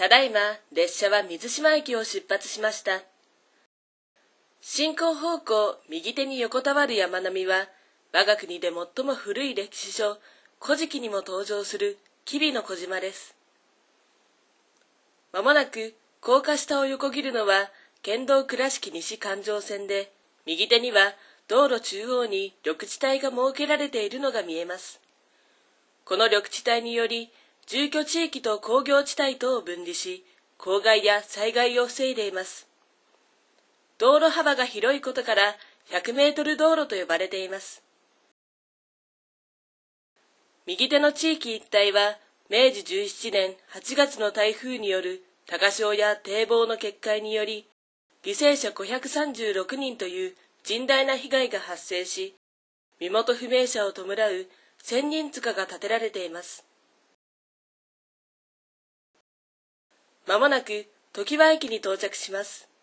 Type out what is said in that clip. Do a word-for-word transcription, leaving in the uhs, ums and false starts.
ただいま列車は水島駅を出発しました。進行方向右手に横たわる山並みは、我が国で最も古い歴史書「古事記」にも登場する吉備の小島です。まもなく高架下を横切るのは県道倉敷西環状線で、右手には道路中央に緑地帯が設けられているのが見えます。この緑地帯により住居地域と工業地帯とを分離し、公害や災害を防いでいます。道路幅が広いことからひゃくメートル道路と呼ばれています。右手の地域一帯はめいじじゅうななねんはちがつの台風による高潮や堤防の決壊により、犠牲者ごひゃくさんじゅうろくにんという甚大な被害が発生し、身元不明者を弔う千人塚が建てられています。まもなく常盤駅に到着します。